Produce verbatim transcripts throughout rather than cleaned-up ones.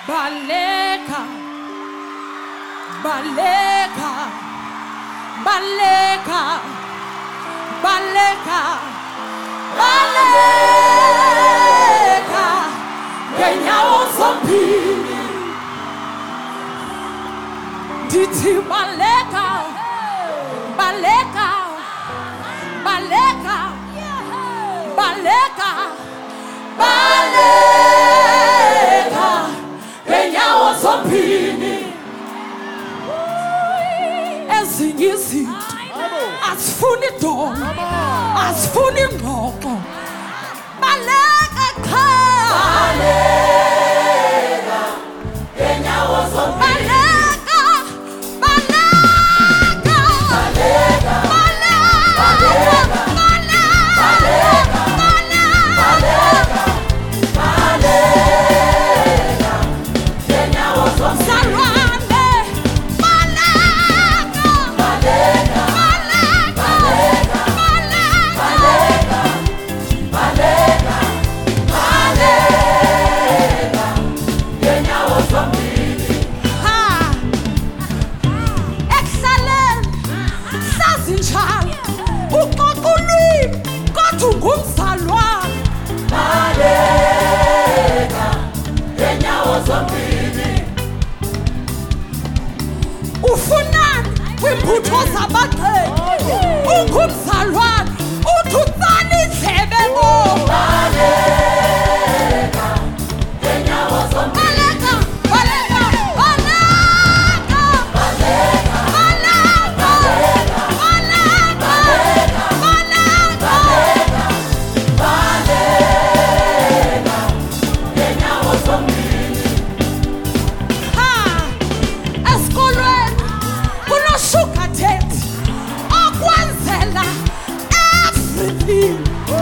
Baleka, baleka, baleka, baleka, baleka, ngenyawo zombili. Ndithi baleka, baleka, baleka, baleka, baleka, ngenyawo zombili. Ezinye izinto asifuni idolo, asifuni ingxoxo. Baleka qha, baleka ngenyawo zombili. Ufunani kwimbutho zabagxeki, ungumzalwane uthi utsala indlebe bo. Baleka ngenyawo zombili. Baleka, baleka, baleka, baleka, baleka, baleka, baleka, ngenyawo zombili. Ha, esikolweni sugar daddy, okwenzela everything.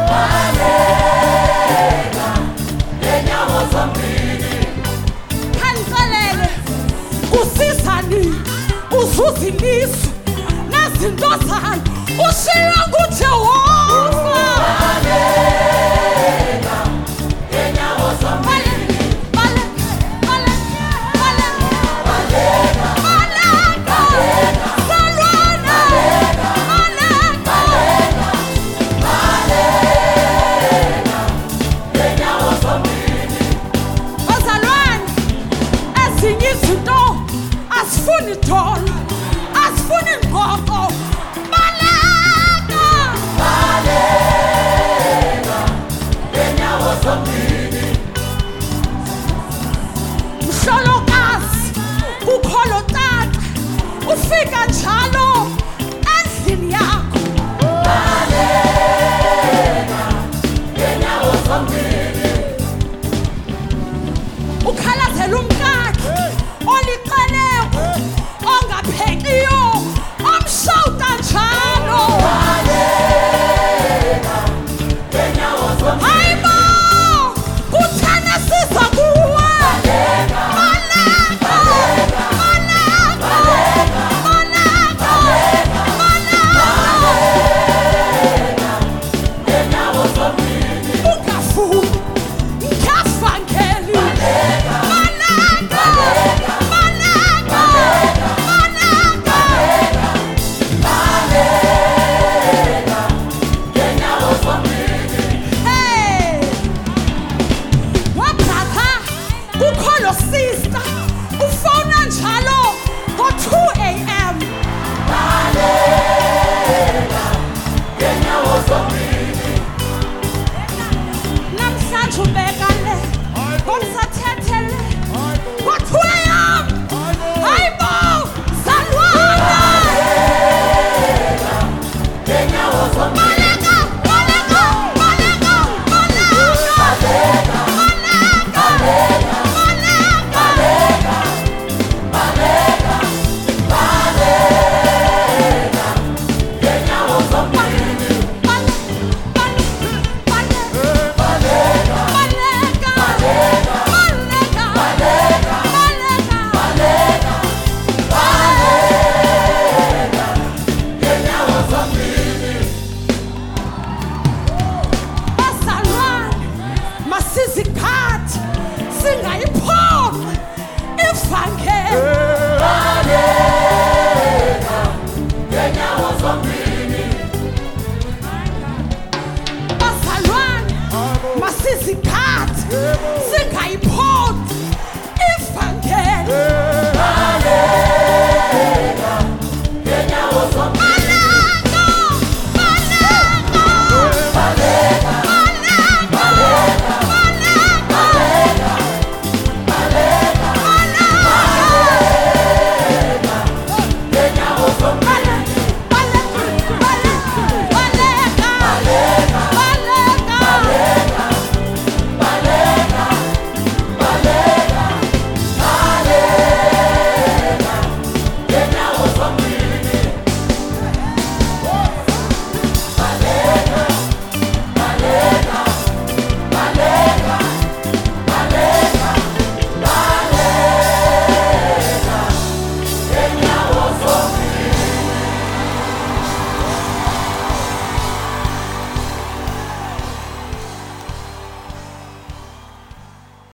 Baleka ngenyawo zombili. Khanixelele kusizani uzuziliso nezinto zayo ushiywa nguJehova. Baleka ngenyawo zombili. Baleka, baleka, baleka, baleka, baleka. Asifuni idolo, asifuni ingxoxo. Baleka, baleka ngenyawo zombili. Mhlolokazi ukholo tata ufika njalo